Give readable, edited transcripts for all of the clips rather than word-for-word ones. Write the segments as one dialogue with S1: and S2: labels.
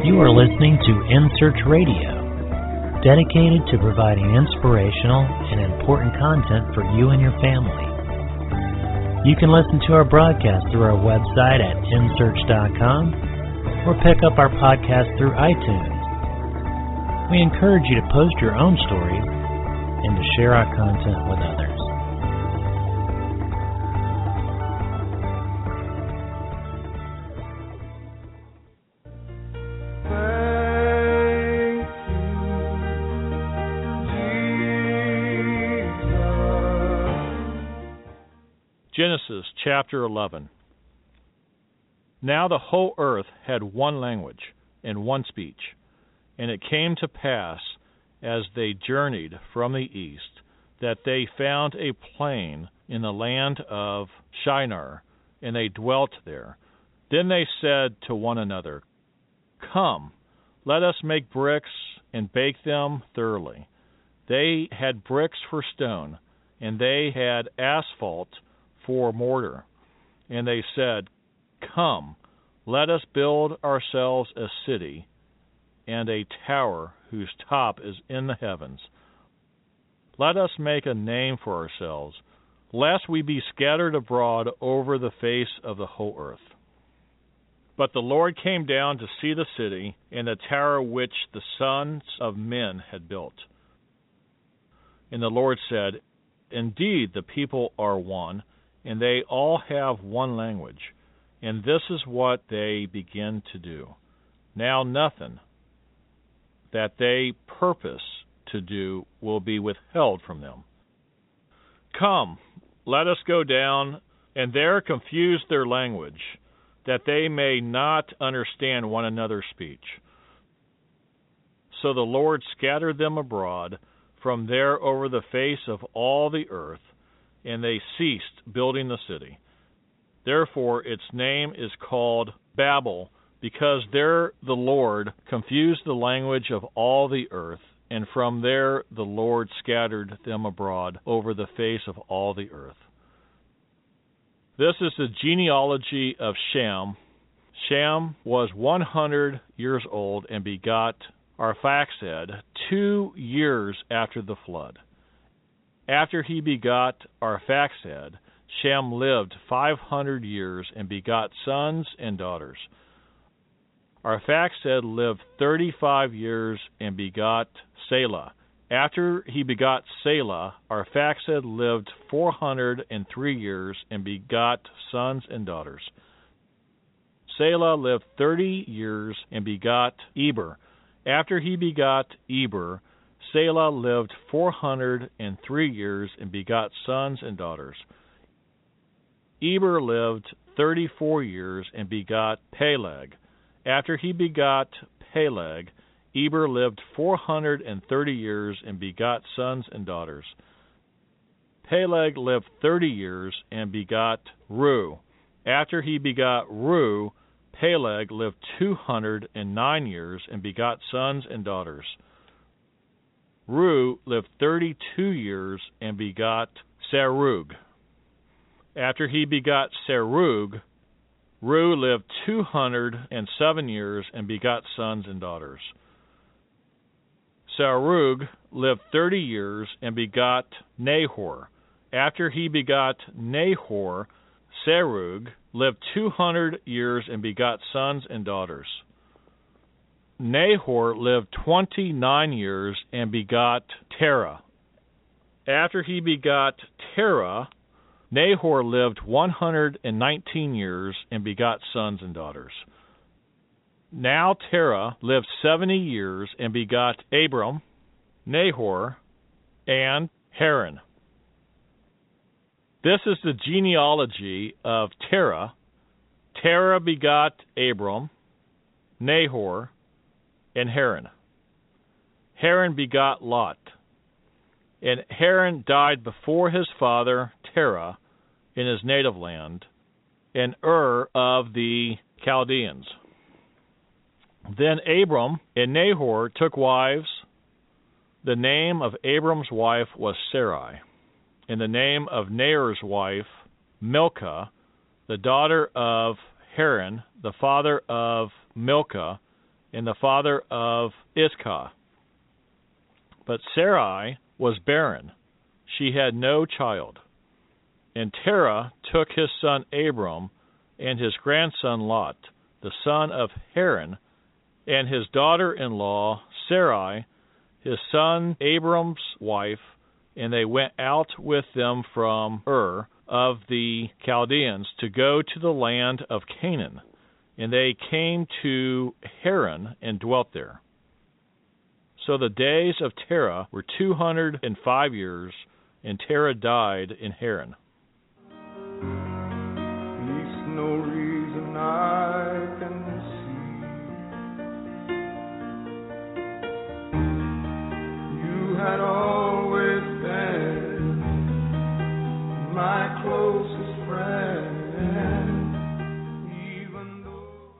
S1: You are listening to In Search Radio, dedicated to providing inspirational and important content for you and your family. You can listen to our broadcast through our website at insearch.com or pick up our podcast through iTunes. We encourage you to post your own stories and to share our content with others.
S2: Genesis chapter 11. Now the whole earth had one language and one speech. And it came to pass, as they journeyed from the east, that they found a plain in the land of Shinar, and they dwelt there. Then they said to one another, Come, let us make bricks and bake them thoroughly. They had bricks for stone, and they had asphalt for mortar. And they said, Come, let us build ourselves a city and a tower whose top is in the heavens. Let us make a name for ourselves, lest we be scattered abroad over the face of the whole earth. But the Lord came down to see the city and the tower which the sons of men had built. And the Lord said, Indeed, the people are one, and they all have one language, and this is what they begin to do. Now nothing that they purpose to do will be withheld from them. Come, let us go down, and there confuse their language, that they may not understand one another's speech. So the Lord scattered them abroad from there over the face of all the earth, and they ceased building the city. Therefore its name is called Babel, because there the Lord confused the language of all the earth, and from there the Lord scattered them abroad over the face of all the earth. This is the genealogy of Shem. Shem was 100 years old and begot Arphaxad 2 years after the flood. After he begot Arphaxad, Shem lived 500 years and begot sons and daughters. Arphaxad lived 35 years and begot Selah. After he begot Selah, Arphaxad lived 403 years and begot sons and daughters. Selah lived 30 years and begot Eber. After he begot Eber, Selah lived 403 years and begot sons and daughters. Eber lived 34 years and begot Peleg. After he begot Peleg, Eber lived 430 years and begot sons and daughters. Peleg lived 30 years and begot Reu. After he begot Reu, Peleg lived 209 years and begot sons and daughters. Reu lived 32 years and begot Serug. After he begot Serug, Reu lived 207 years and begot sons and daughters. Serug lived 30 years and begot Nahor. After he begot Nahor, Serug lived 200 years and begot sons and daughters. Nahor lived 29 years and begot Terah. After he begot Terah, Nahor lived 119 years and begot sons and daughters. Now Terah lived 70 years and begot Abram, Nahor, and Haran. This is the genealogy of Terah. Terah begot Abram, Nahor, and Haran. Haran begot Lot. And Haran died before his father Terah in his native land, in Ur of the Chaldeans. Then Abram and Nahor took wives. The name of Abram's wife was Sarai, and the name of Nahor's wife Milcah, the daughter of Haran, the father of Milcah, and the father of Iscah. But Sarai was barren. She had no child. And Terah took his son Abram and his grandson Lot, the son of Haran, and his daughter-in-law Sarai, his son Abram's wife, and they went out with them from Ur of the Chaldeans to go to the land of Canaan. And they came to Haran and dwelt there. So the days of Terah were 205 years, and Terah died in Haran.
S3: There's no reason I can see. You had always been my closest friend, even though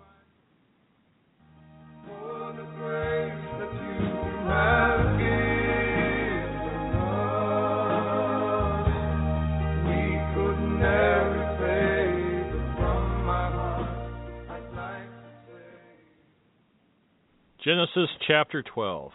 S3: for the grace that you have given us, we could never take it from my heart. I'd like to say.
S2: Genesis chapter 12.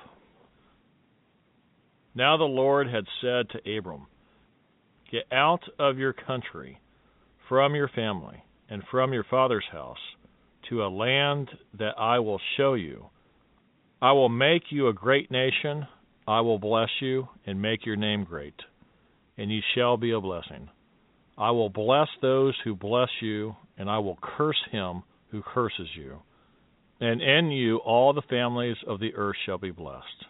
S2: Now the Lord had said to Abram, "Get out of your country, from your family, and from your father's house, to a land that I will show you. I will make you a great nation. I will bless you and make your name great, and you shall be a blessing. I will bless those who bless you, and I will curse him who curses you. And in you all the families of the earth shall be blessed."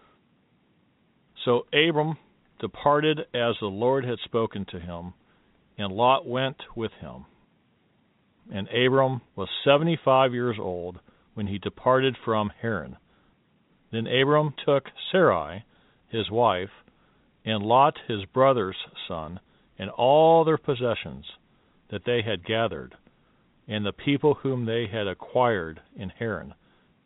S2: So Abram departed as the Lord had spoken to him, and Lot went with him. And Abram was 75 years old when he departed from Haran. Then Abram took Sarai, his wife, and Lot his brother's son, and all their possessions that they had gathered, and the people whom they had acquired in Haran.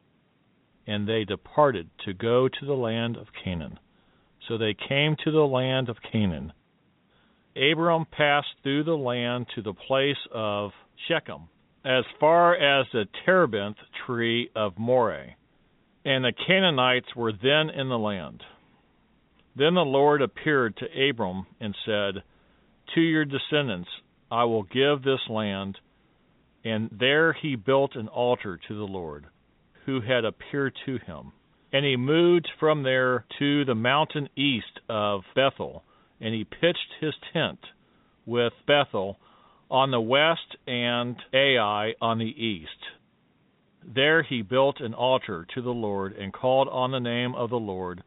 S2: And they departed to go to the land of Canaan. So they came to the land of Canaan. Abram passed through the land to the place of Shechem, as far as the terebinth tree of Moreh. And the Canaanites were then in the land. Then the Lord appeared to Abram and said, "To your descendants I will give this land." And there he built an altar to the Lord, who had appeared to him. And he moved from there to the mountain east of Bethel, and he pitched his tent with Bethel on the west and Ai on the east. There he built an altar to the Lord and called on the name of the Lord.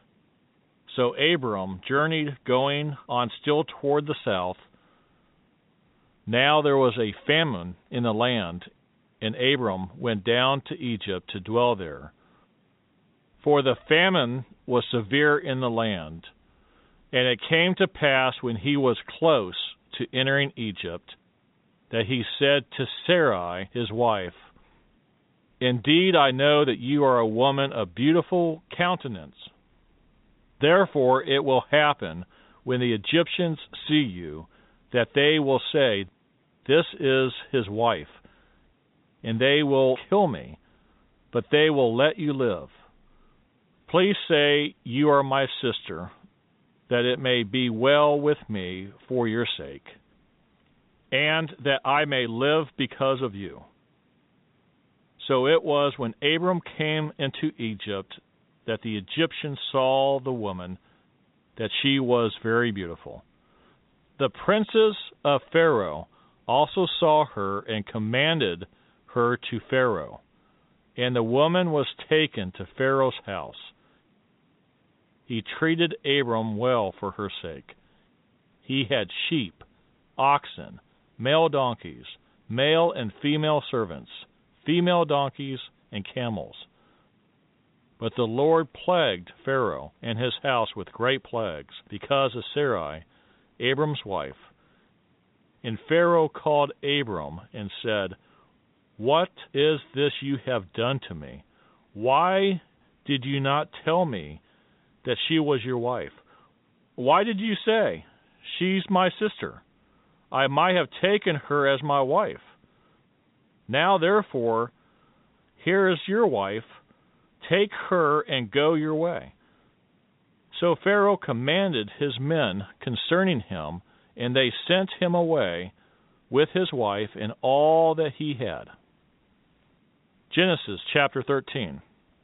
S2: So Abram journeyed, going on still toward the south. Now there was a famine in the land, and Abram went down to Egypt to dwell there. For the famine was severe in the land. And it came to pass when he was close to entering Egypt, that he said to Sarai his wife, "Indeed I know that you are a woman of beautiful countenance. Therefore it will happen, when the Egyptians see you, that they will say, 'This is his wife,' and they will kill me, but they will let you live. Please say you are my sister, that it may be well with me for your sake, and that I may live because of you." So it was when Abram came into Egypt that the Egyptians saw the woman, that she was very beautiful. The princes of Pharaoh also saw her and commanded her to Pharaoh. And the woman was taken to Pharaoh's house. He treated Abram well for her sake. He had sheep, oxen, male donkeys, male and female servants, female donkeys, and camels. But the Lord plagued Pharaoh and his house with great plagues because of Sarai, Abram's wife. And Pharaoh called Abram and said, "What is this you have done to me? Why did you not tell me that she was your wife? Why did you say, 'She's my sister'? I might have taken her as my wife. Now, therefore, Here is your wife. Take her and go your way." So Pharaoh commanded his men concerning him, and they sent him away with his wife and all that he had. Genesis chapter 13.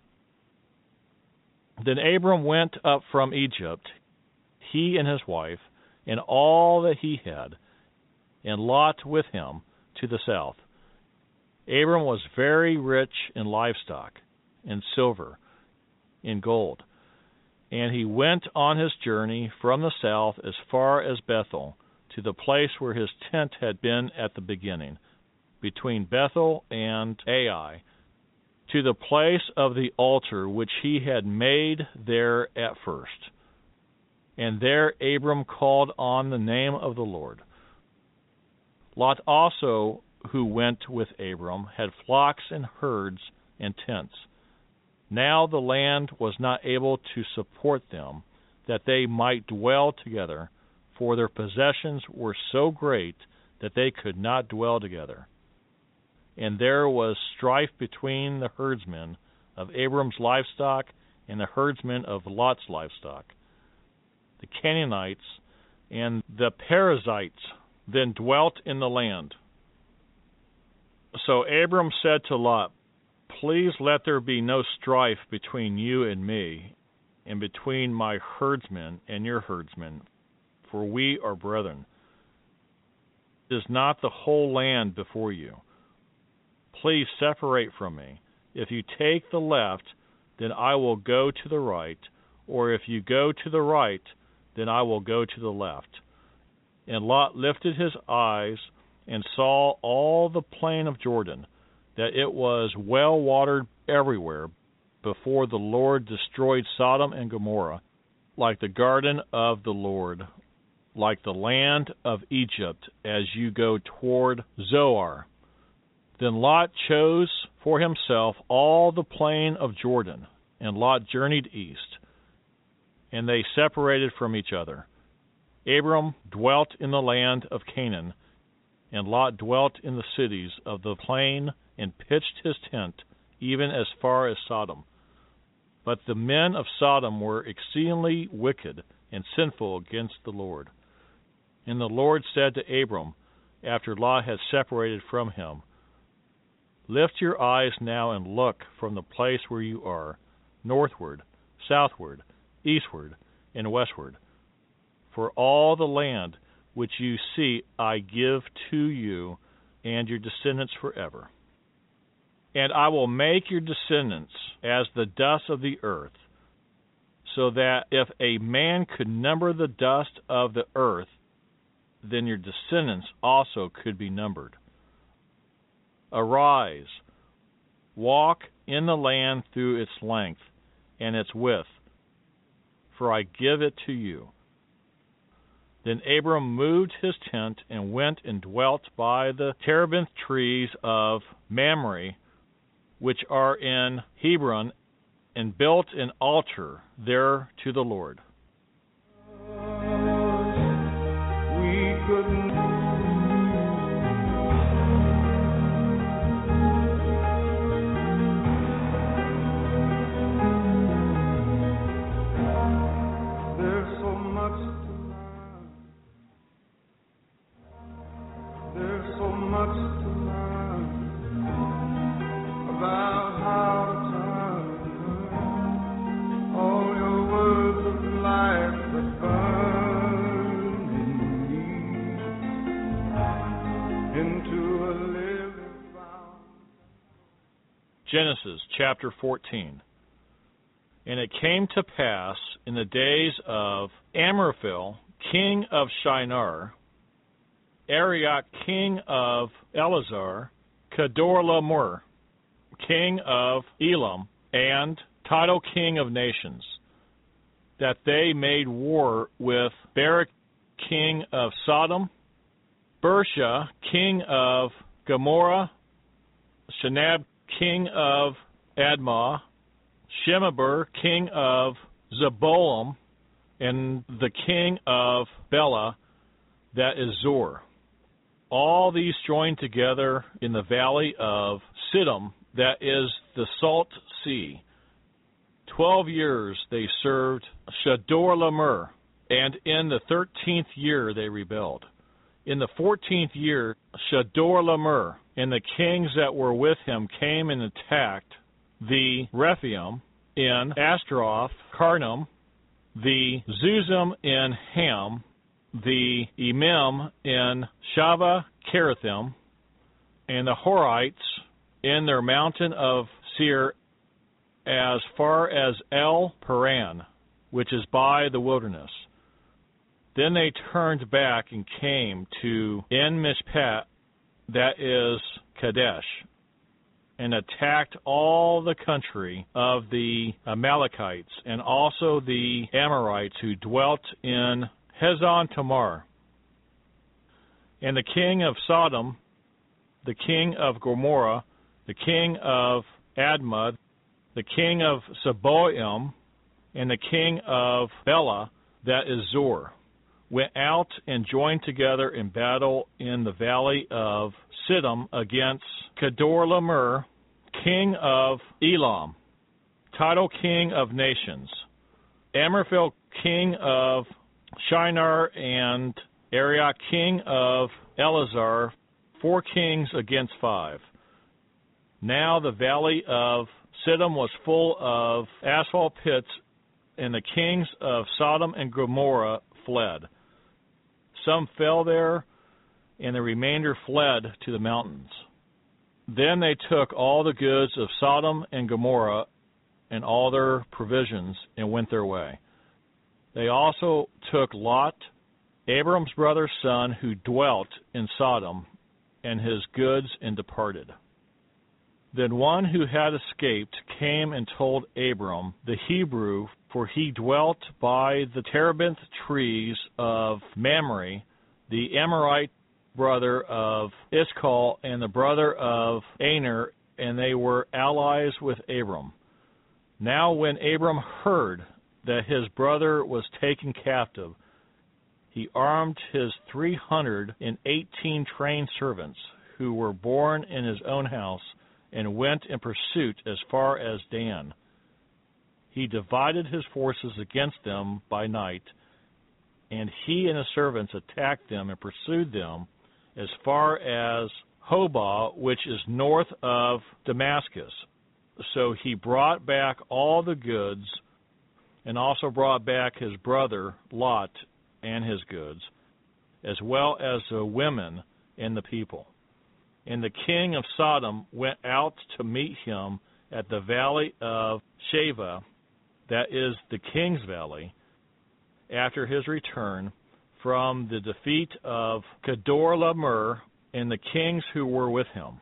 S2: Then Abram went up from Egypt, he and his wife, and all that he had, and Lot with him to the south. Abram was very rich in livestock, in silver, in gold. And he went on his journey from the south as far as Bethel, to the place where his tent had been at the beginning, between Bethel and Ai, to the place of the altar which he had made there at first. And there Abram called on the name of the Lord. Lot also, who went with Abram, had flocks and herds and tents. Now the land was not able to support them, that they might dwell together, for their possessions were so great that they could not dwell together. And there was strife between the herdsmen of Abram's livestock and the herdsmen of Lot's livestock. The Canaanites and the Perizzites then dwelt in the land. So Abram said to Lot, "Please let there be no strife between you and me, and between my herdsmen and your herdsmen, for we are brethren. Is not the whole land before you? Please separate from me. If you take the left, then I will go to the right, or if you go to the right, then I will go to the left." And Lot lifted his eyes and saw all the plain of Jordan, that it was well watered everywhere, before the Lord destroyed Sodom and Gomorrah, like the garden of the Lord, like the land of Egypt, as you go toward Zoar. Then Lot chose for himself all the plain of Jordan, and Lot journeyed east, and they separated from each other. Abram dwelt in the land of Canaan, and Lot dwelt in the cities of the plain, and pitched his tent even as far as Sodom. But the men of Sodom were exceedingly wicked and sinful against the Lord. And the Lord said to Abram, after Lot had separated from him, "Lift your eyes now and look from the place where you are, northward, southward, eastward, and westward. For all the land which you see I give to you and your descendants forever. And I will make your descendants as the dust of the earth, so that if a man could number the dust of the earth, then your descendants also could be numbered. Arise, walk in the land through its length and its width, for I give it to you." Then Abram moved his tent and went and dwelt by the terebinth trees of Mamre, which are in Hebron, and built an altar there to the Lord.
S3: We couldn't. There's so much to learn. There's so much to learn about how to turn all your words of life that burn in me into a living fountain.
S2: Genesis chapter 14. And it came to pass in the days of Amraphel, king of Shinar, Arioch, king of Elazar, Kedorlaomer, king of Elam, and Tidal, king of nations, that they made war with Barak, king of Sodom, Bersha, king of Gomorrah, Shinab, king of Admah, Shemeber, king of Zeboim, and the king of Bela, that is Zor. All these joined together in the valley of Siddim that is the Salt Sea. 12 years they served Chedorlaomer, and in the 13th year they rebelled. In the 14th year, Chedorlaomer and the kings that were with him came and attacked the Rephaim in Ashtaroth, Karnam, the Zuzim in Ham, the Emim in Shaveh Kiriathim, and the Horites in their mountain of Seir as far as El Paran, which is by the wilderness. Then they turned back and came to En Mishpat, that is Kadesh, and attacked all the country of the Amalekites and also the Amorites who dwelt in Hazon Tamar. And the king of Sodom, the king of Gomorrah, the king of Admah, the king of Seboim, and the king of Bela, that is Zor, went out and joined together in battle in the valley of Siddim against Chedorlaomer, king of Elam, Tidal king of nations, Amraphel king of Shinar, and Arioch king of Elazar, 4 kings against 5. Now the valley of Siddim was full of asphalt pits, and the kings of Sodom and Gomorrah fled. Some fell there, and the remainder fled to the mountains. Then they took all the goods of Sodom and Gomorrah and all their provisions and went their way. They also took Lot, Abram's brother's son, who dwelt in Sodom, and his goods, and departed. Then one who had escaped came and told Abram the Hebrew, for he dwelt by the terebinth trees of Mamre, the Amorite brother of Iskal and the brother of Aner, and they were allies with Abram. Now when Abram heard that his brother was taken captive, he armed his 318 trained servants, who were born in his own house, and went in pursuit as far as Dan. He divided his forces against them by night, and he and his servants attacked them and pursued them as far as Hobah, which is north of Damascus. So he brought back all the goods, and also brought back his brother Lot and his goods, as well as the women and the people. And the king of Sodom went out to meet him at the valley of Shaveh, that is the king's valley, after his return from the defeat of Chedorlaomer and the kings who were with him.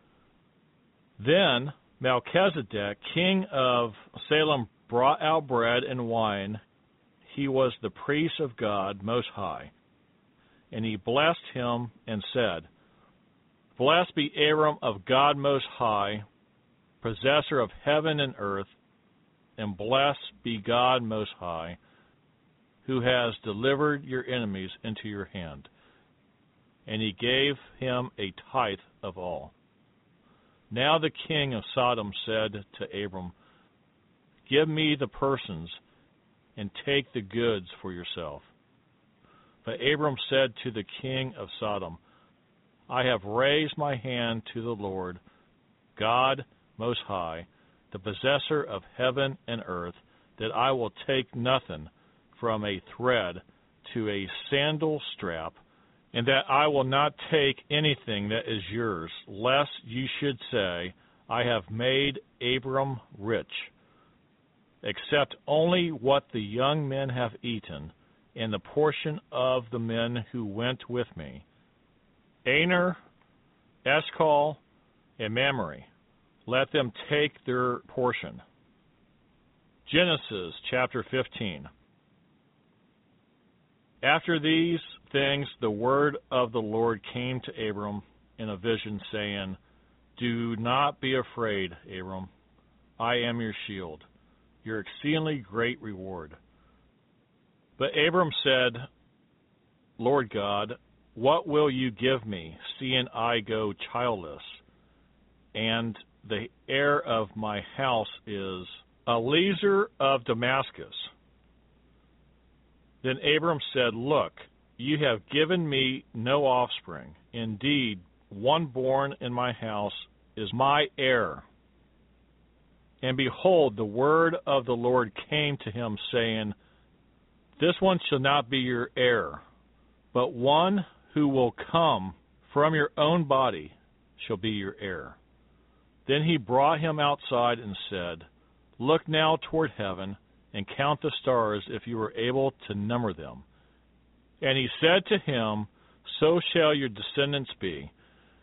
S2: Then Melchizedek, king of Salem, brought out bread and wine. He was the priest of God Most High. And he blessed him and said, Blessed be Abram of God Most High, possessor of heaven and earth, and blessed be God Most High, who has delivered your enemies into your hand. And he gave him a tithe of all. Now the king of Sodom said to Abram, Give me the persons, and take the goods for yourself. But Abram said to the king of Sodom, I have raised my hand to the Lord, God Most High, the possessor of heaven and earth, that I will take nothing from a thread to a sandal strap, and that I will not take anything that is yours, lest you should say, I have made Abram rich, except only what the young men have eaten, and the portion of the men who went with me, Aner, Eshcol, and Mamre. Let them take their portion. Genesis chapter 15. After these things, the word of the Lord came to Abram in a vision, saying, Do not be afraid, Abram. I am your shield, your exceedingly great reward. But Abram said, Lord God, what will you give me, seeing I go childless, and the heir of my house is Eliezer of Damascus. Then Abram said, Look, you have given me no offspring. Indeed, one born in my house is my heir. And behold, the word of the Lord came to him, saying, This one shall not be your heir, but one who will come from your own body shall be your heir. Then he brought him outside and said, Look now toward heaven, and count the stars, if you are able to number them. And he said to him, So shall your descendants be.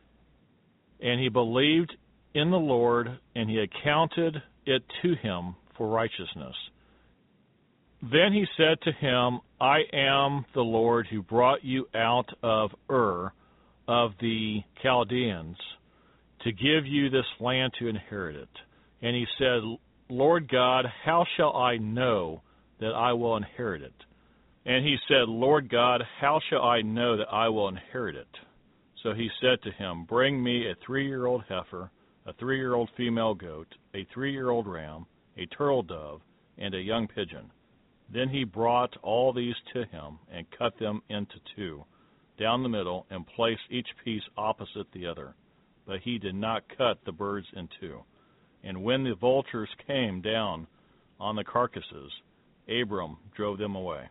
S2: And he believed in the Lord, and he accounted it to him for righteousness. Then he said to him, I am the Lord who brought you out of Ur of the Chaldeans to give you this land to inherit it. And he said, Lord God, how shall I know that I will inherit it? And he said, Lord God, how shall I know that I will inherit it? So he said to him, Bring me a 3-year-old heifer, a 3-year-old female goat, a 3-year-old ram, a turtle dove, and a young pigeon. Then he brought all these to him and cut them into two, down the middle, and placed each piece opposite the other. But he did not cut the birds in two. And when the vultures came down on the carcasses, Abram drove them away.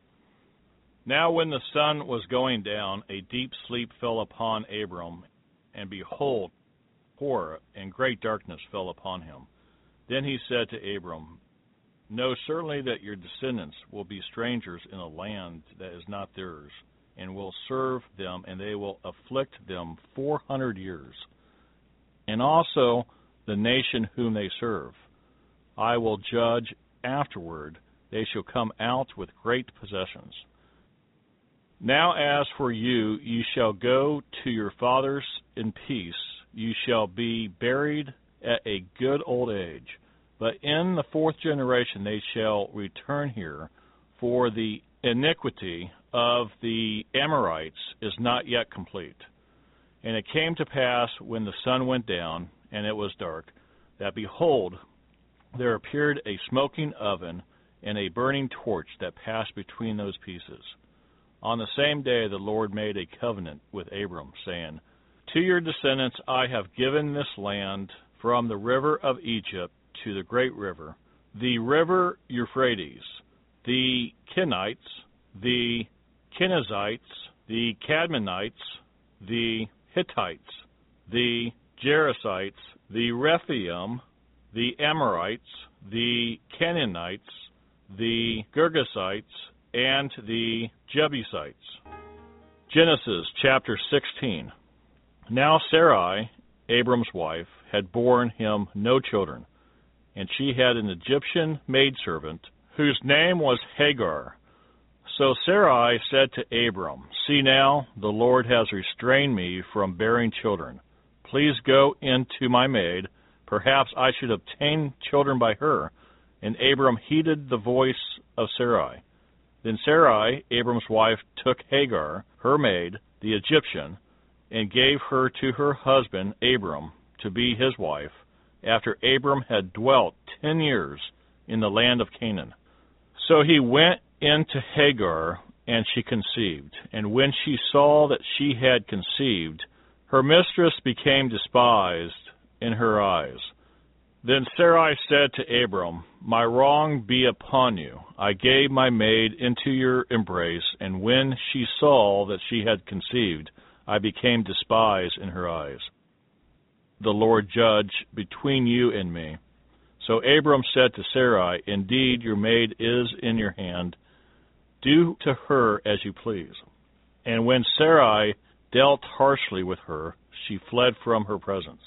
S2: Now when the sun was going down, a deep sleep fell upon Abram, and behold, horror and great darkness fell upon him. Then he said to Abram, Know certainly that your descendants will be strangers in a land that is not theirs, and will serve them, and they will afflict them 400 years. And also the nation whom they serve I will judge afterward. They shall come out with great possessions. Now as for you, you shall go to your fathers in peace. You shall be buried at a good old age. But in the 4th generation they shall return here, for the iniquity of the Amorites is not yet complete. And it came to pass, when the sun went down, and it was dark, that behold, there appeared a smoking oven and a burning torch that passed between those pieces. On the same day the Lord made a covenant with Abram, saying, To your descendants I have given this land, from the river of Egypt to the great river, the river Euphrates, the Kenites, the Kenizzites, the Cadmonites, the Hittites, the Jerusites, the Rephaim, the Amorites, the Canaanites, the Girgasites, and the Jebusites. Genesis chapter 16. Now Sarai, Abram's wife, had borne him no children, and she had an Egyptian maidservant, whose name was Hagar. So Sarai said to Abram, See now, the Lord has restrained me from bearing children. Please go in to my maid. Perhaps I should obtain children by her. And Abram heeded the voice of Sarai. Then Sarai, Abram's wife, took Hagar, her maid, the Egyptian, and gave her to her husband Abram to be his wife, after Abram had dwelt 10 years in the land of Canaan. So he went into Hagar, and she conceived. And when she saw that she had conceived, her mistress became despised in her eyes. Then Sarai said to Abram, My wrong be upon you. I gave my maid into your embrace, and when she saw that she had conceived, I became despised in her eyes. The Lord judge between you and me. So Abram said to Sarai, Indeed, your maid is in your hand. Do to her as you please. And when Sarai dealt harshly with her, she fled from her presence.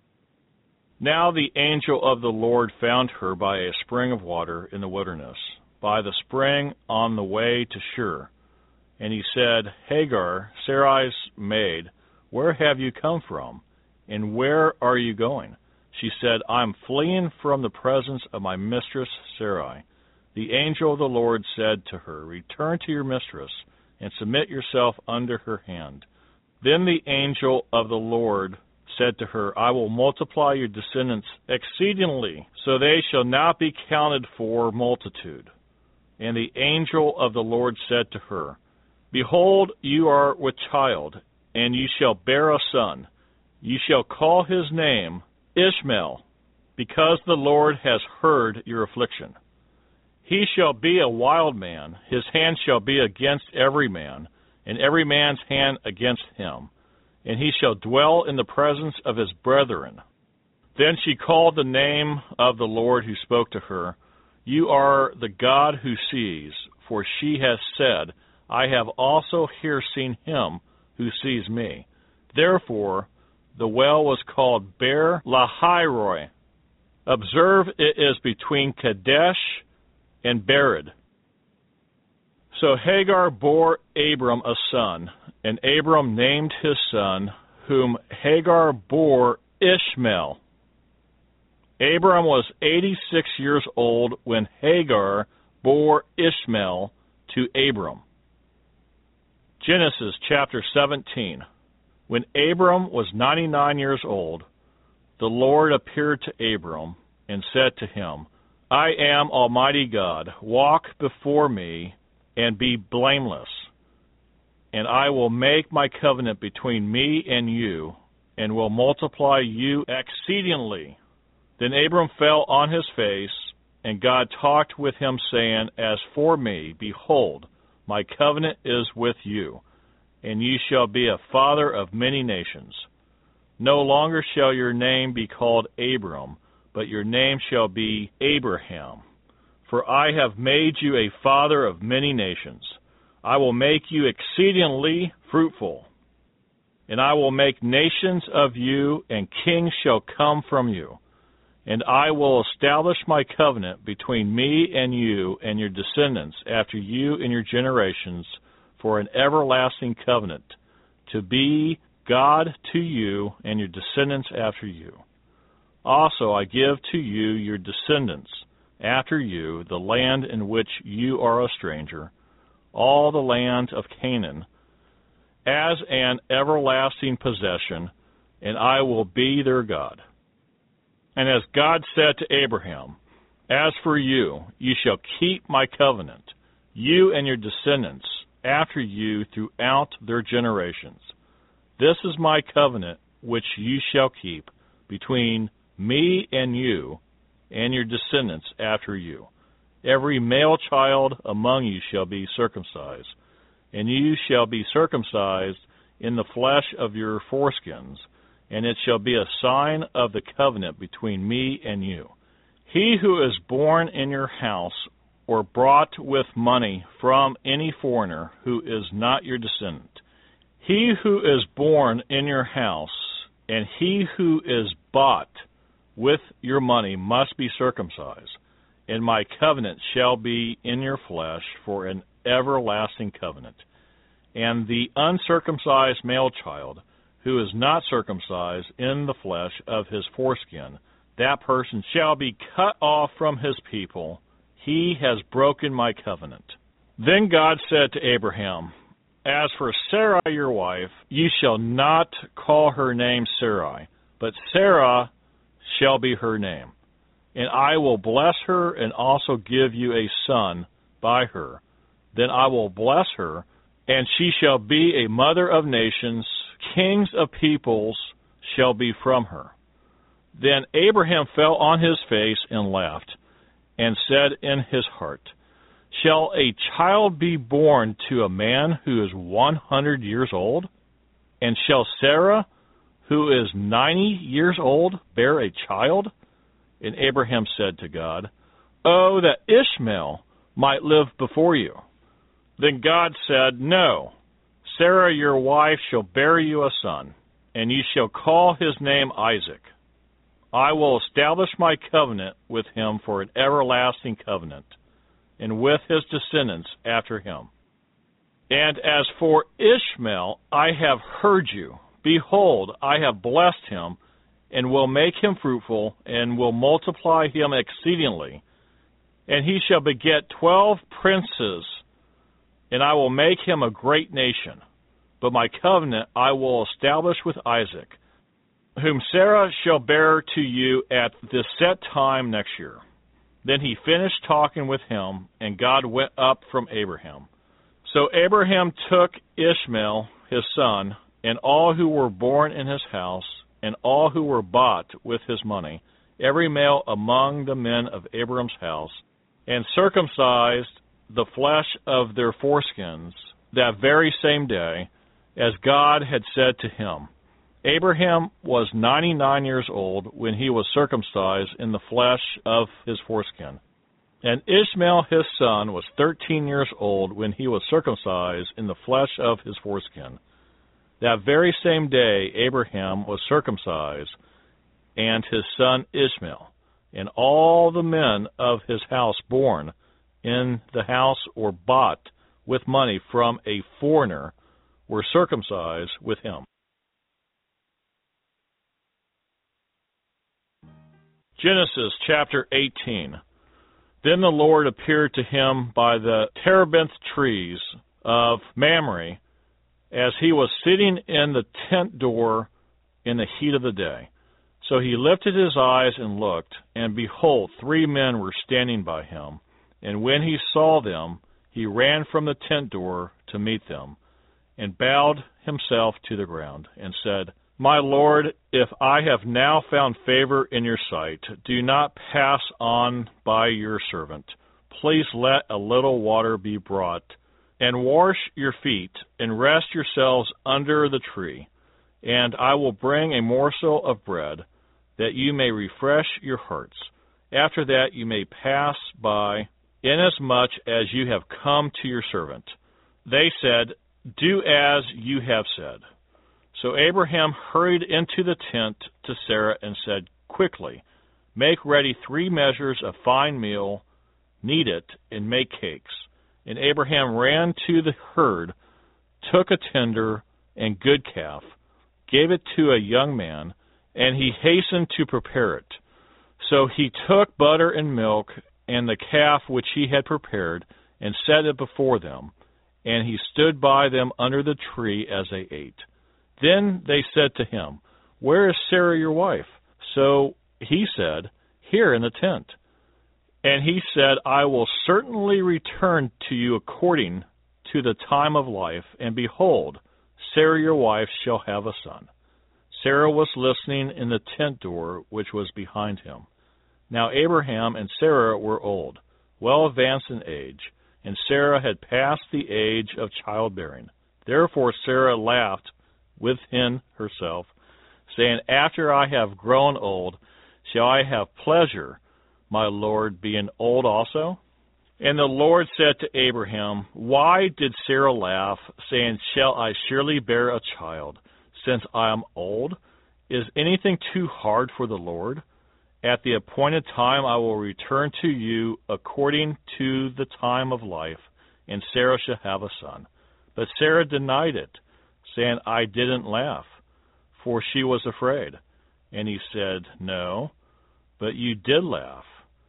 S2: Now the angel of the Lord found her by a spring of water in the wilderness, by the spring on the way to Shur. And he said, Hagar, Sarai's maid, where have you come from, and where are you going? She said, I'm fleeing from the presence of my mistress Sarai. The angel of the Lord said to her, Return to your mistress, and submit yourself under her hand. Then the angel of the Lord said to her, I will multiply your descendants exceedingly, so they shall not be counted for multitude. And the angel of the Lord said to her, Behold, you are with child, and you shall bear a son. You shall call his name Ishmael, because the Lord has heard your affliction. He shall be a wild man, his hand shall be against every man, and every man's hand against him, and he shall dwell in the presence of his brethren. Then she called the name of the Lord who spoke to her, You are the God who sees, for she has said, I have also here seen him who sees me. Therefore, the well was called Beer Lahairoi. Observe, it is between Kadesh and Bered. So Hagar bore Abram a son, and Abram named his son, whom Hagar bore, Ishmael. Abram was 86 years old when Hagar bore Ishmael to Abram. Genesis chapter 17. When Abram was 99 years old, the Lord appeared to Abram and said to him, I am Almighty God. Walk before me and be blameless, and I will make my covenant between me and you, and will multiply you exceedingly. Then Abram fell on his face, and God talked with him, saying, As for me, behold, my covenant is with you, and you shall be a father of many nations. No longer shall your name be called Abram, but your name shall be Abraham. For I have made you a father of many nations. I will make you exceedingly fruitful, and I will make nations of you, and kings shall come from you. And I will establish my covenant between me and you and your descendants after you and your generations for an everlasting covenant, to be God to you and your descendants after you. Also I give to you your descendants after you the land in which you are a stranger, all the land of Canaan, as an everlasting possession, and I will be their God. And as God said to Abraham, As for you, you shall keep my covenant, you and your descendants after you throughout their generations. This is my covenant which you shall keep between me and you and your descendants after you. Every male child among you shall be circumcised, and you shall be circumcised in the flesh of your foreskins, and it shall be a sign of the covenant between me and you. He who is born in your house or brought with money from any foreigner who is not your descendant, he who is born in your house and he who is bought with your money must be circumcised, and my covenant shall be in your flesh for an everlasting covenant. And the uncircumcised male child who is not circumcised in the flesh of his foreskin, that person shall be cut off from his people. He has broken my covenant. Then God said to Abraham, As for Sarai your wife, you shall not call her name Sarai, but Sarah shall be her name. And I will bless her and also give you a son by her. Then I will bless her, and she shall be a mother of nations. Kings of peoples shall be from her. Then Abraham fell on his face and laughed, and said in his heart, Shall a child be born to a man who is 100 years old? And shall Sarah, who is 90 years old, bear a child? And Abraham said to God, Oh, that Ishmael might live before you. Then God said, No, Sarah your wife shall bear you a son, and you shall call his name Isaac. I will establish my covenant with him for an everlasting covenant, and with his descendants after him. And as for Ishmael, I have heard you. Behold, I have blessed him, and will make him fruitful, and will multiply him exceedingly. And he shall beget 12 princes, and I will make him a great nation. But my covenant I will establish with Isaac, whom Sarah shall bear to you at this set time next year. Then he finished talking with him, and God went up from Abraham. So Abraham took Ishmael, his son, and all who were born in his house, and all who were bought with his money, every male among the men of Abram's house, and circumcised the flesh of their foreskins that very same day, as God had said to him. Abraham was 99 years old when he was circumcised in the flesh of his foreskin. And Ishmael his son was 13 years old when he was circumcised in the flesh of his foreskin. That very same day Abraham was circumcised, and his son Ishmael, and all the men of his house born in the house or bought with money from a foreigner were circumcised with him. Genesis chapter 18. Then the Lord appeared to him by the terebinth trees of Mamre, as he was sitting in the tent door in the heat of the day. So he lifted his eyes and looked, and behold, 3 men were standing by him. And when he saw them, he ran from the tent door to meet them, and bowed himself to the ground, and said, My Lord, if I have now found favor in your sight, do not pass on by your servant. Please let a little water be brought, and wash your feet, and rest yourselves under the tree. And I will bring a morsel of bread, that you may refresh your hearts. After that you may pass by, inasmuch as you have come to your servant. They said, Do as you have said. So Abraham hurried into the tent to Sarah and said, Quickly, make ready 3 measures of fine meal, knead it, and make cakes. And Abraham ran to the herd, took a tender and good calf, gave it to a young man, and he hastened to prepare it. So he took butter and milk and the calf which he had prepared, and set it before them, and he stood by them under the tree as they ate. Then they said to him, Where is Sarah your wife? So he said, Here in the tent. And he said, I will certainly return to you according to the time of life, and behold, Sarah your wife shall have a son. Sarah was listening in the tent door which was behind him. Now Abraham and Sarah were old, well advanced in age, and Sarah had passed the age of childbearing. Therefore Sarah laughed within herself, saying, After I have grown old, shall I have pleasure, my Lord, being old also? And the Lord said to Abraham, Why did Sarah laugh, saying, Shall I surely bear a child, since I am old? Is anything too hard for the Lord? At the appointed time I will return to you according to the time of life, and Sarah shall have a son. But Sarah denied it, saying, I didn't laugh, for she was afraid. And he said, No, but you did laugh.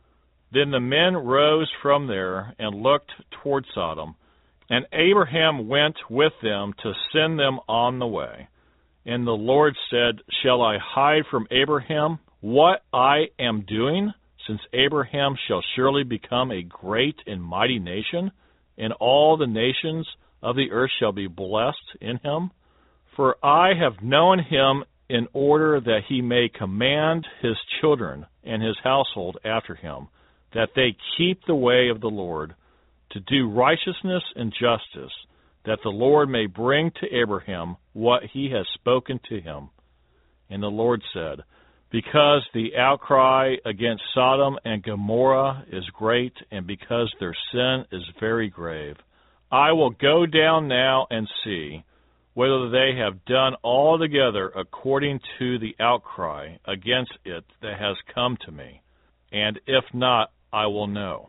S2: Then the men rose from there and looked toward Sodom, and Abraham went with them to send them on the way. And the Lord said, Shall I hide from Abraham what I am doing, since Abraham shall surely become a great and mighty nation, and all the nations of the earth shall be blessed in him? For I have known him in order that he may command his children and his household after him, that they keep the way of the Lord, to do righteousness and justice, that the Lord may bring to Abraham what he has spoken to him. And the Lord said, Because the outcry against Sodom and Gomorrah is great, and because their sin is very grave, I will go down now and see whether they have done altogether according to the outcry against it that has come to me, and if not, I will know.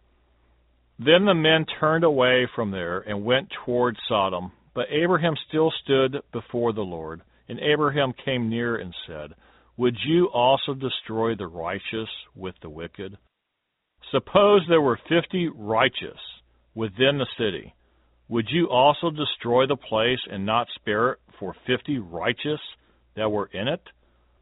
S2: Then the men turned away from there and went toward Sodom, but Abraham still stood before the Lord. And Abraham came near and said, Would you also destroy the righteous with the wicked? Suppose there were 50 righteous within the city. Would you also destroy the place and not spare it for 50 righteous that were in it?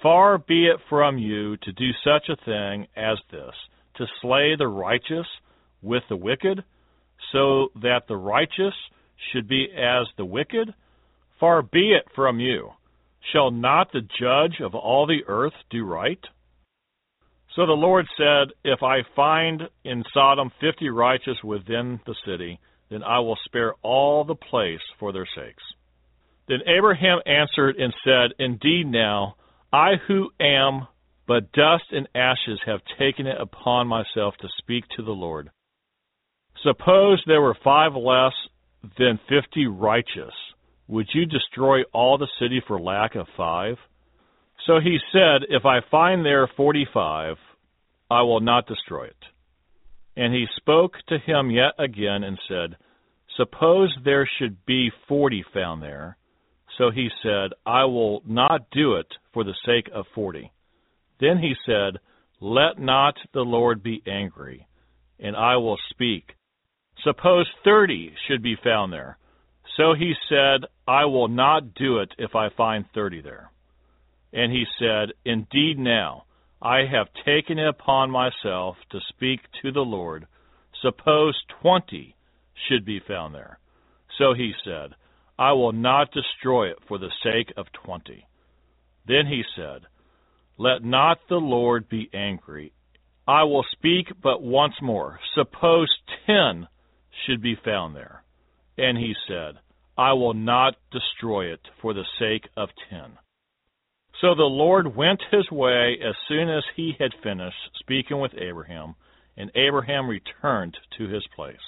S2: Far be it from you to do such a thing as this, to slay the righteous with the wicked, so that the righteous should be as the wicked? Far be it from you. Shall not the judge of all the earth do right? So the Lord said, if I find in Sodom 50 righteous within the city, then I will spare all the place for their sakes. Then Abraham answered and said, indeed now, I who am but dust and ashes have taken it upon myself to speak to the Lord. Suppose there were 5 less than 50 righteous. Would you destroy all the city for lack of 5? So he said, if I find there 45, I will not destroy it. And he spoke to him yet again and said, suppose there should be 40 found there. So he said, I will not do it for the sake of 40. Then he said, let not the Lord be angry, and I will speak. Suppose 30 should be found there. So he said, I will not do it if I find 30 there. And he said, indeed now, I have taken it upon myself to speak to the Lord. Suppose 20 should be found there. So he said, I will not destroy it for the sake of 20. Then he said, let not the Lord be angry. I will speak but once more. Suppose 10 should be found there. And he said, I will not destroy it for the sake of 10. So the Lord went his way as soon as he had finished speaking with Abraham, and Abraham returned to his place.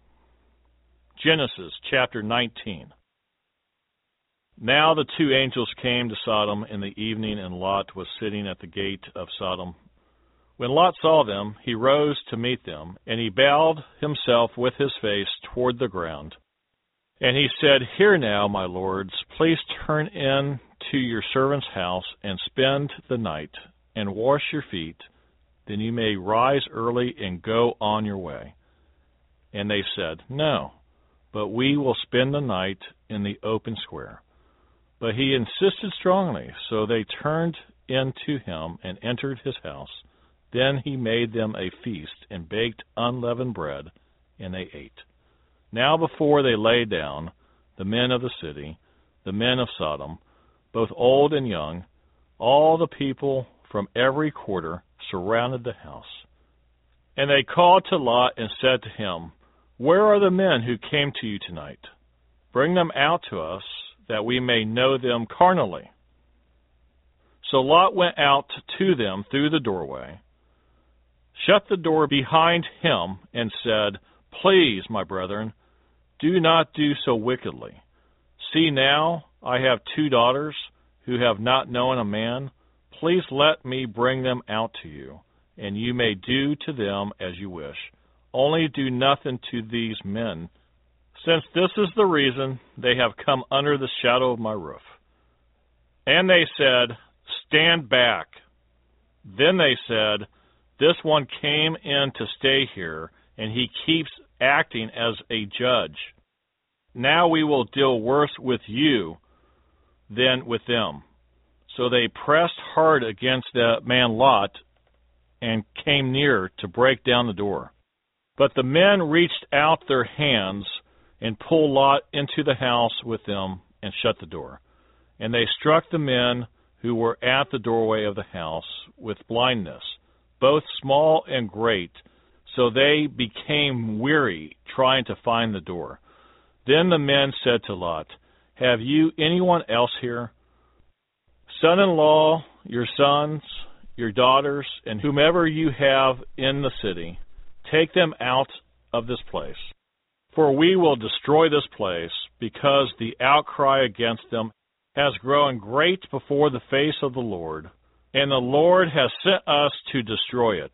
S2: Genesis chapter 19. Now the 2 angels came to Sodom in the evening, and Lot was sitting at the gate of Sodom. When Lot saw them, he rose to meet them, and he bowed himself with his face toward the ground. And he said, Hear now, my lords, please turn in to your servant's house and spend the night, and wash your feet. Then you may rise early and go on your way. And they said, No, but we will spend the night in the open square. But he insisted strongly, so they turned in to him and entered his house. Then he made them a feast and baked unleavened bread, and they ate. Now before they lay down, the men of the city, the men of Sodom, both old and young, all the people from every quarter surrounded the house. And they called to Lot and said to him, Where are the men who came to you tonight? Bring them out to us, that we may know them carnally. So Lot went out to them through the doorway, shut the door behind him, and said, Please, my brethren, do not do so wickedly. See now, I have 2 daughters who have not known a man. Please let me bring them out to you, and you may do to them as you wish. Only do nothing to these men, since this is the reason they have come under the shadow of my roof. And they said, Stand back. Then they said, This one came in to stay here, and he keeps acting as a judge. Now we will deal worse with you than with them. So they pressed hard against the man Lot and came near to break down the door. But the men reached out their hands and pulled Lot into the house with them and shut the door. And they struck the men who were at the doorway of the house with blindness, both small and great, so they became weary trying to find the door. Then the men said to Lot, Have you anyone else here? Son-in-law, your sons, your daughters, and whomever you have in the city, take them out of this place. For we will destroy this place, because the outcry against them has grown great before the face of the Lord, and the Lord has sent us to destroy it.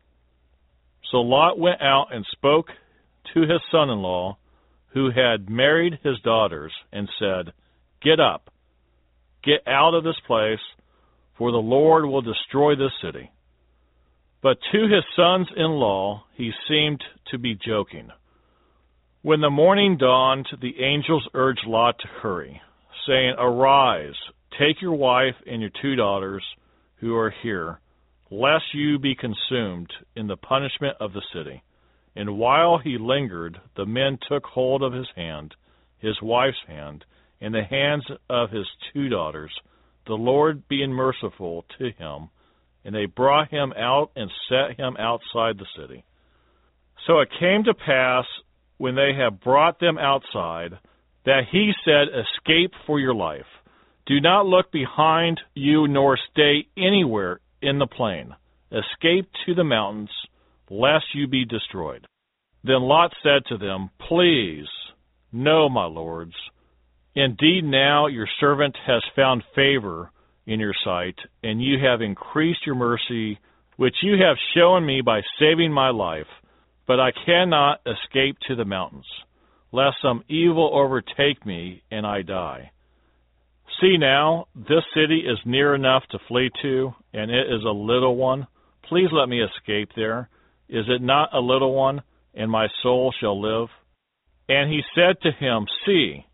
S2: So Lot went out and spoke to his son-in-law, who had married his daughters, and said, Get up, get out of this place, for the Lord will destroy this city. But to his sons-in-law he seemed to be joking. When the morning dawned, the angels urged Lot to hurry, saying, Arise, take your wife and your 2 daughters, who are here, lest you be consumed in the punishment of the city. And while he lingered, the men took hold of his hand, his wife's hand, and the hands of his 2 daughters, the Lord being merciful to him, and they brought him out and set him outside the city. So it came to pass, when they had brought them outside, that he said, Escape for your life. Do not look behind you, nor stay anywhere in the plain. Escape to the mountains, lest you be destroyed. Then Lot said to them, Please, no, my lords. Indeed, now your servant has found favor in your sight, and you have increased your mercy, which you have shown me by saving my life. But I cannot escape to the mountains, lest some evil overtake me and I die. See now, this city is near enough to flee to, and it is a little one. Please let me escape there. Is it not a little one, and my soul shall live? And he said to him, See,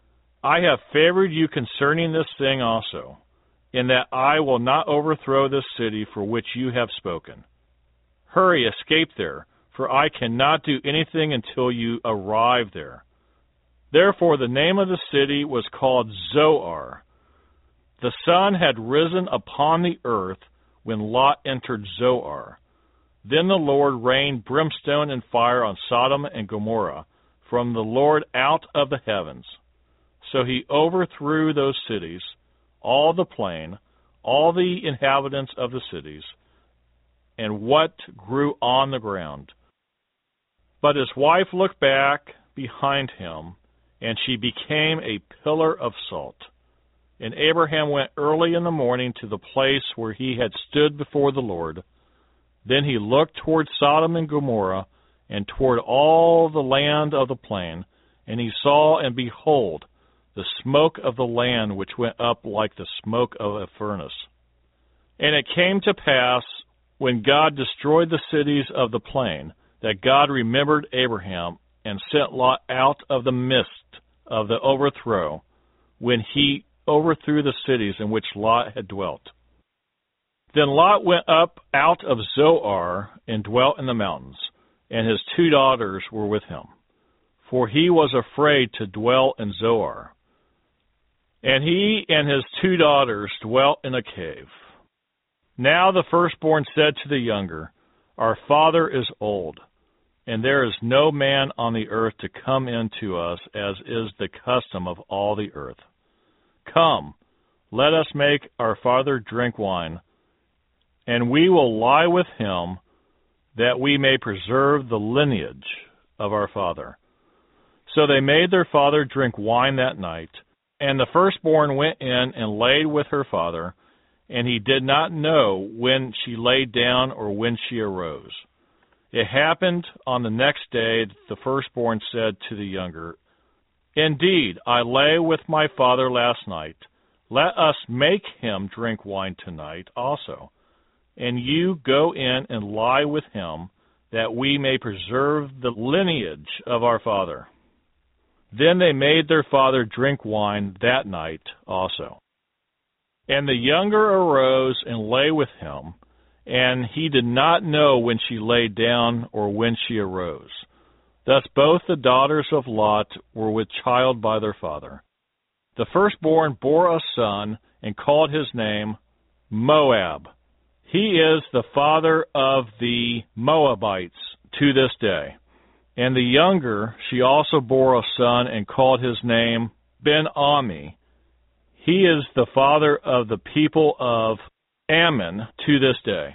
S2: I have favored you concerning this thing also, in that I will not overthrow this city for which you have spoken. Hurry, escape there, for I cannot do anything until you arrive there. Therefore the name of the city was called Zoar. The sun had risen upon the earth when Lot entered Zoar. Then the Lord rained brimstone and fire on Sodom and Gomorrah from the Lord out of the heavens. So he overthrew those cities, all the plain, all the inhabitants of the cities, and what grew on the ground. But his wife looked back behind him, and she became a pillar of salt. And Abraham went early in the morning to the place where he had stood before the Lord. Then he looked toward Sodom and Gomorrah, and toward all the land of the plain, and he saw, and behold, the smoke of the land which went up like the smoke of a furnace. And it came to pass, when God destroyed the cities of the plain, that God remembered Abraham and sent Lot out of the midst of the overthrow, when he overthrew the cities in which Lot had dwelt. Then Lot went up out of Zoar and dwelt in the mountains, and his 2 daughters were with him, for he was afraid to dwell in Zoar. And he and his 2 daughters dwelt in a cave. Now the firstborn said to the younger, Our father is old, and there is no man on the earth to come in to us, as is the custom of all the earth. Come, let us make our father drink wine, and we will lie with him, that we may preserve the lineage of our father. So they made their father drink wine that night, and the firstborn went in and laid with her father, and he did not know when she laid down or when she arose. It happened on the next day that the firstborn said to the younger, Indeed, I lay with my father last night. Let us make him drink wine tonight also, and you go in and lie with him, that we may preserve the lineage of our father. Then they made their father drink wine that night also. And the younger arose and lay with him, and he did not know when she lay down or when she arose. Thus both the daughters of Lot were with child by their father. The firstborn bore a son, and called his name Moab. He is the father of the Moabites to this day. And the younger, she also bore a son, and called his name Ben-Ami. He is the father of the people of Ammon to this day.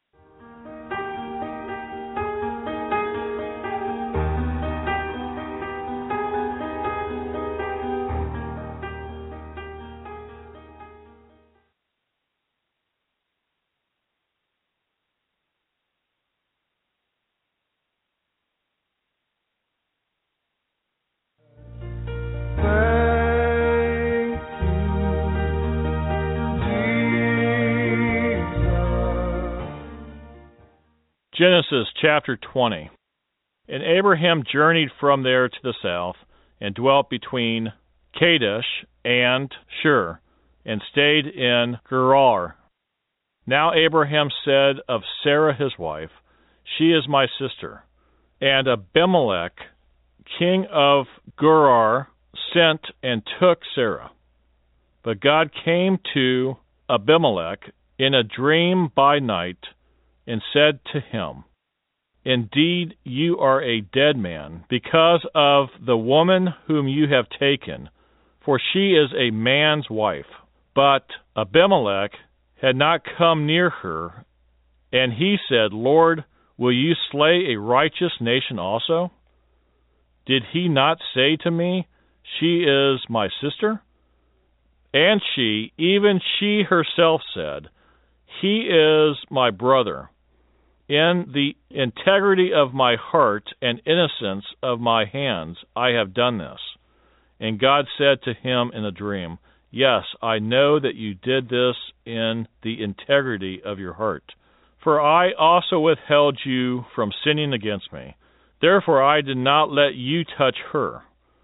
S2: Genesis chapter 20. And Abraham journeyed from there to the south, and dwelt between Kadesh and Shur, and stayed in Gerar. Now Abraham said of Sarah his wife, She is my sister. And Abimelech, king of Gerar, sent and took Sarah. But God came to Abimelech in a dream by night and said to him, Indeed, you are a dead man because of the woman whom you have taken, for she is a man's wife. But Abimelech had not come near her, and he said, Lord, will you slay a righteous nation also? Did he not say to me, She is my sister? And she, even she herself said, He is my brother. In the integrity of my heart and innocence of my hands I have done this. And God said to him in a dream, Yes, I know that you did this in the integrity of your heart. For I also withheld you from sinning against me. Therefore I did not let you touch her.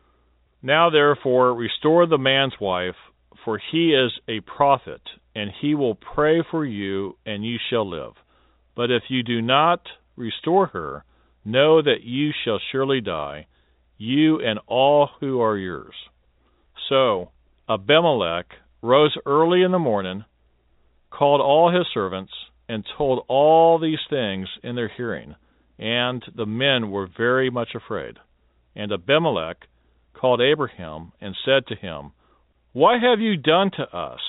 S2: Now therefore restore the man's wife, for he is a prophet, and he will pray for you, and you shall live. But if you do not restore her, know that you shall surely die, you and all who are yours. So Abimelech rose early in the morning, called all his servants, and told all these things in their hearing. And the men were very much afraid. And Abimelech called Abraham and said to him, What have you done to us?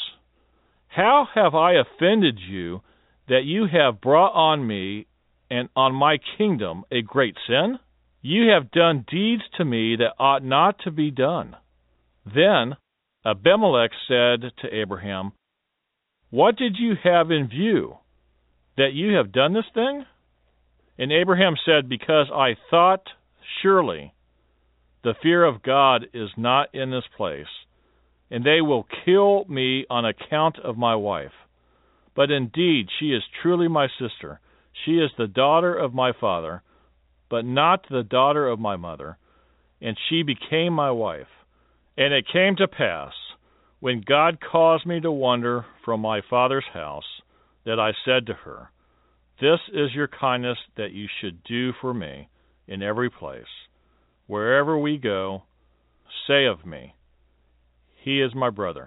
S2: How have I offended you that you have brought on me and on my kingdom a great sin? You have done deeds to me that ought not to be done. Then Abimelech said to Abraham, What did you have in view, that you have done this thing? And Abraham said, Because I thought, surely the fear of God is not in this place, and they will kill me on account of my wife. But indeed she is truly my sister. She is the daughter of my father, but not the daughter of my mother, and she became my wife. And it came to pass, when God caused me to wander from my father's house, that I said to her, This is your kindness that you should do for me in every place. Wherever we go, say of me, He is my brother.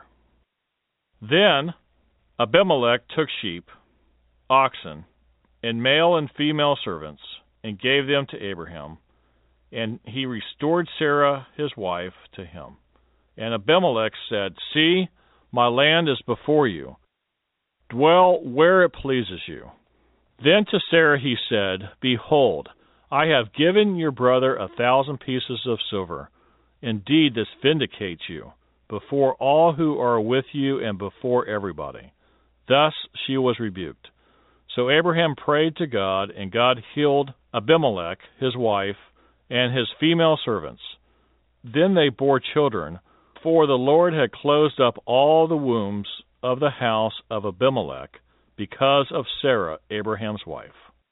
S2: Then Abimelech took sheep, oxen, and male and female servants, and gave them to Abraham, and he restored Sarah his wife to him. And Abimelech said, See, my land is before you. Dwell where it pleases you. Then to Sarah he said, Behold, I have given your brother 1,000 pieces of silver. Indeed, this vindicates you before all who are with you and before everybody. Thus she was rebuked. So Abraham prayed to God, and God healed Abimelech, his wife, and his female servants. Then they bore children, for the Lord had closed up all the wombs of the house of Abimelech because of Sarah, Abraham's wife.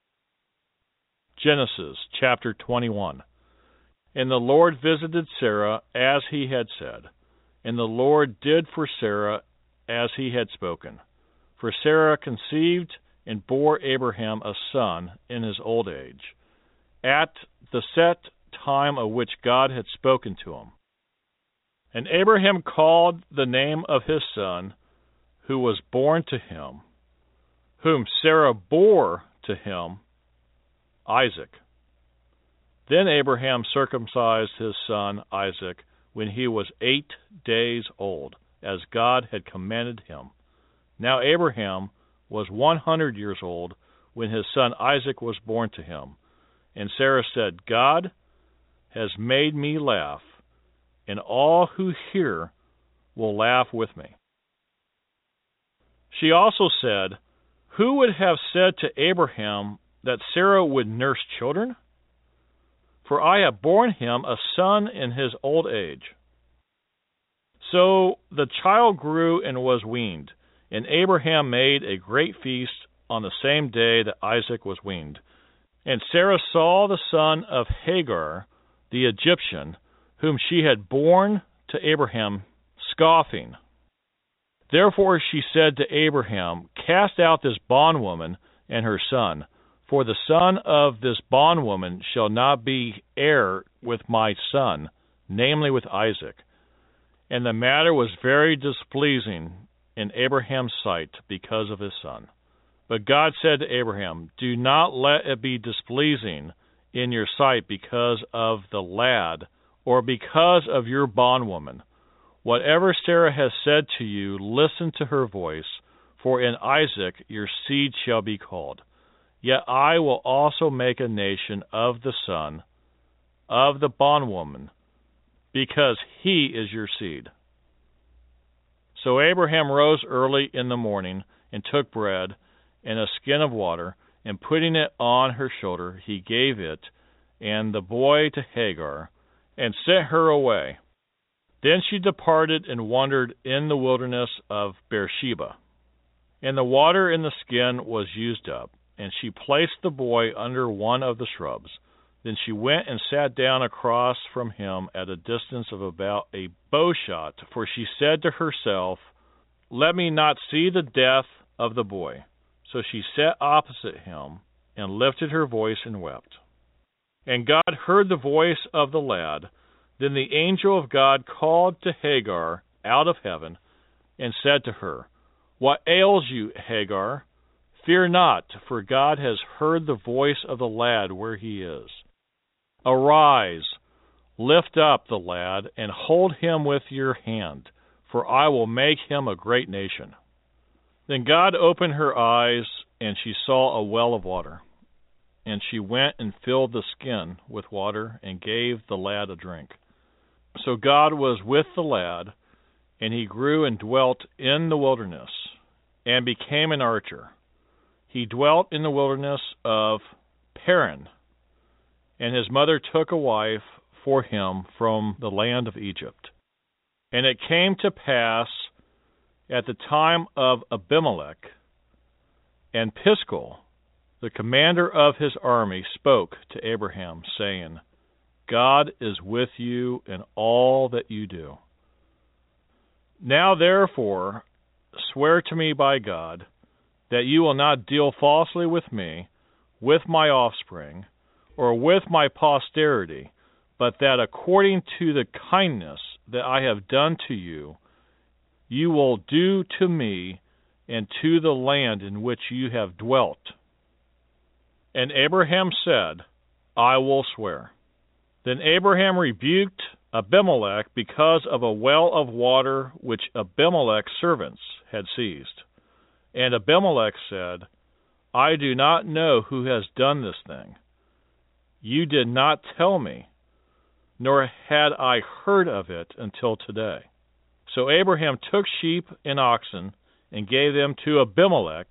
S2: Genesis chapter 21. And the Lord visited Sarah as he had said, and the Lord did for Sarah as he had spoken. For Sarah conceived and bore Abraham a son in his old age, at the set time of which God had spoken to him. And Abraham called the name of his son, who was born to him, whom Sarah bore to him, Isaac. Then Abraham circumcised his son Isaac when he was 8 days old, as God had commanded him. Now Abraham was 100 years old when his son Isaac was born to him. And Sarah said, God has made me laugh, and all who hear will laugh with me. She also said, Who would have said to Abraham that Sarah would nurse children? For I have borne him a son in his old age. So the child grew and was weaned, and Abraham made a great feast on the same day that Isaac was weaned. And Sarah saw the son of Hagar, the Egyptian, whom she had borne to Abraham, scoffing. Therefore she said to Abraham, Cast out this bondwoman and her son, for the son of this bondwoman shall not be heir with my son, namely with Isaac. And the matter was very displeasing in Abraham's sight because of his son. But God said to Abraham, Do not let it be displeasing in your sight because of the lad, or because of your bondwoman. Whatever Sarah has said to you, listen to her voice, for in Isaac your seed shall be called. Yet I will also make a nation of the son of the bondwoman, because he is your seed. So Abraham rose early in the morning, and took bread and a skin of water, and putting it on her shoulder, he gave it and the boy to Hagar, and sent her away. Then she departed and wandered in the wilderness of Beersheba. And the water in the skin was used up, and she placed the boy under one of the shrubs. Then she went and sat down across from him at a distance of about a bowshot, for she said to herself, Let me not see the death of the boy. So she sat opposite him, and lifted her voice and wept. And God heard the voice of the lad. Then the angel of God called to Hagar out of heaven, and said to her, What ails you, Hagar? Fear not, for God has heard the voice of the lad where he is. Arise, lift up the lad, and hold him with your hand, for I will make him a great nation. Then God opened her eyes, and she saw a well of water. And she went and filled the skin with water, and gave the lad a drink. So God was with the lad, and he grew and dwelt in the wilderness, and became an archer. He dwelt in the wilderness of Paran, and his mother took a wife for him from the land of Egypt. And it came to pass at the time of Abimelech, and Piscal, the commander of his army, spoke to Abraham, saying, God is with you in all that you do. Now therefore swear to me by God, that you will not deal falsely with me, with my offspring, or with my posterity, but that according to the kindness that I have done to you, you will do to me and to the land in which you have dwelt. And Abraham said, I will swear. Then Abraham rebuked Abimelech because of a well of water which Abimelech's servants had seized. And Abimelech said, I do not know who has done this thing. You did not tell me, nor had I heard of it until today. So Abraham took sheep and oxen and gave them to Abimelech,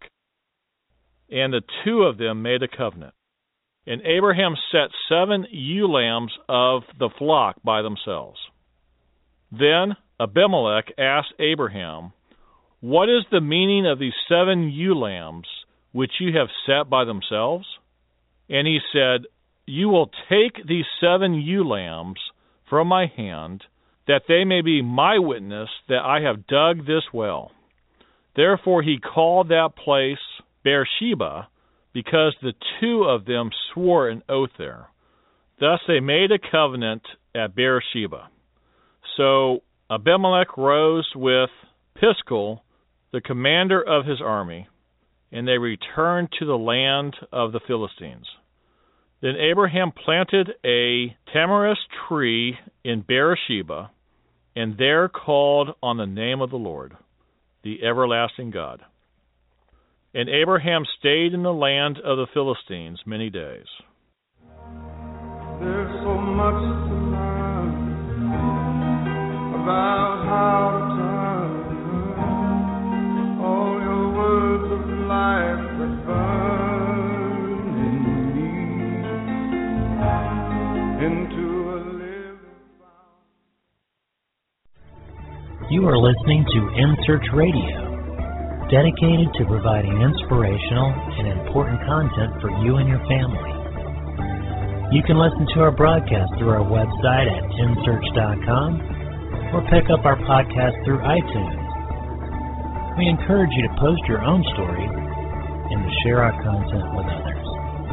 S2: and the two of them made a covenant. And Abraham set 7 ewe lambs of the flock by themselves. Then Abimelech asked Abraham, What is the meaning of these 7 ewe lambs which you have set by themselves? And he said, You will take these 7 ewe lambs from my hand, that they may be my witness that I have dug this well. Therefore he called that place Beersheba, because the two of them swore an oath there. Thus they made a covenant at Beersheba. So Abimelech rose with Piscal, the commander of his army, and they returned to the land of the Philistines. Then Abraham planted a tamarisk tree in Beersheba, and there called on the name of the Lord, the everlasting God. And Abraham stayed in the land of the Philistines many days.
S3: There's so much to learn about how to turn all your words of life that burn in me into a living fountain.
S1: You are listening to In Search Radio, dedicated to providing inspirational and important content for you and your family. You can listen to our broadcast through our website at insearch.com or pick up our podcast through iTunes. We encourage you to post your own story and to share our content with others.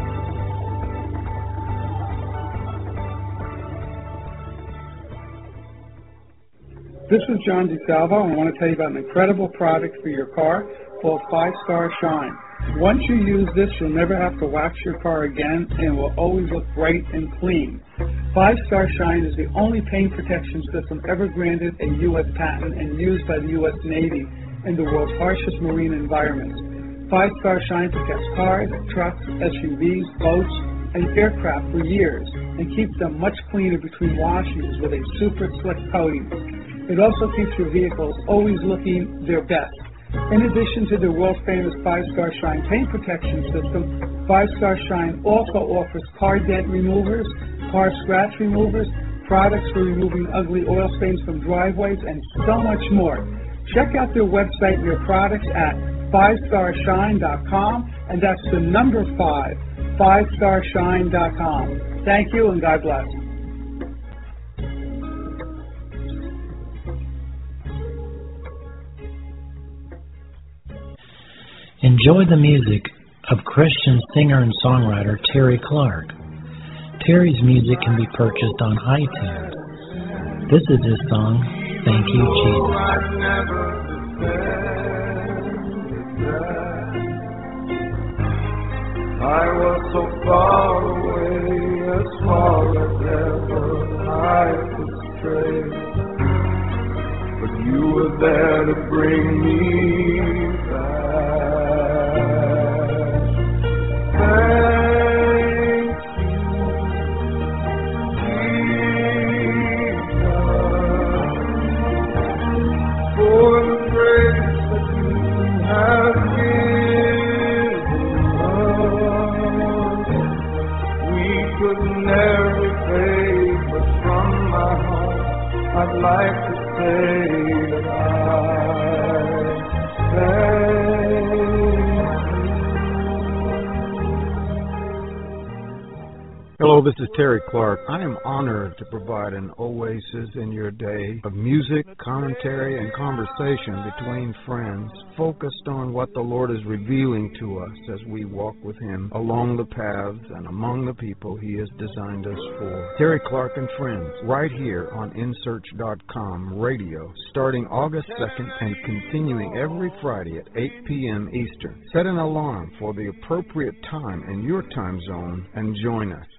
S4: This is John DeSalvo, and I want to tell you about an incredible product for your car called 5-Star Shine. Once you use this, you'll never have to wax your car again, and it will always look bright and clean. 5-Star Shine is the only paint protection system ever granted a U.S. patent and used by the U.S. Navy in the world's harshest marine environments. 5-Star Shine protects cars, trucks, SUVs, boats, and aircraft for years and keeps them much cleaner between washings with a super slick coating. It also keeps your vehicles always looking their best. In addition to the world-famous 5-Star Shine paint protection system, 5-Star Shine also offers car dent removers, car scratch removers, products for removing ugly oil stains from driveways, and so much more. Check out their website and their products at 5starshine.com, and that's the number 5, 5starshine.com. Thank you, and God bless.
S1: Enjoy the music of Christian singer and songwriter Terry Clark. Terry's music can be purchased on iTunes. This is his song, Thank You, Jesus.
S3: I was so far away, as far as ever I could stray, but you were there to bring me back. I'd like to say that I thank you.
S5: Hello, this is Terry Clark. I am honored to provide an oasis in your day of music, commentary, and conversation between friends, focused on what the Lord is revealing to us as we walk with Him along the paths and among the people He has designed us for. Terry Clark and Friends, right here on InSearch.com radio, starting August 2nd and continuing every Friday at 8 p.m. Eastern. Set an alarm for the appropriate time in your time zone and join us.